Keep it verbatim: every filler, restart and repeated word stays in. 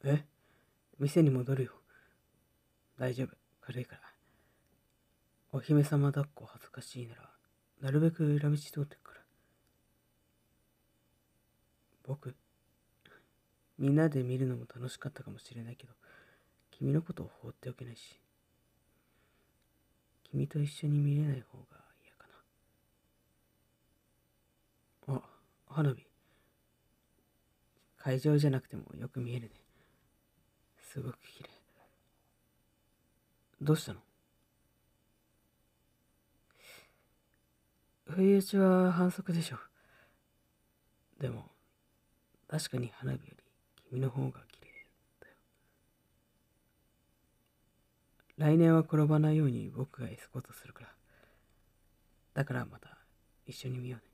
え、店に戻るよ。大丈夫、軽いから。お姫様抱っこ恥ずかしいなら、なるべく裏道通ってくから。僕、みんなで見るのも楽しかったかもしれないけど、君のことを放っておけないし、君と一緒に見れない方が嫌かな。あ、花火。会場じゃなくてもよく見えるね。すごく綺麗。どうしたの？不意打ちは反則でしょ。でも、確かに花火より君の方が綺麗だよ。来年は転ばないように僕がエスコートするから。だからまた一緒に見ようね。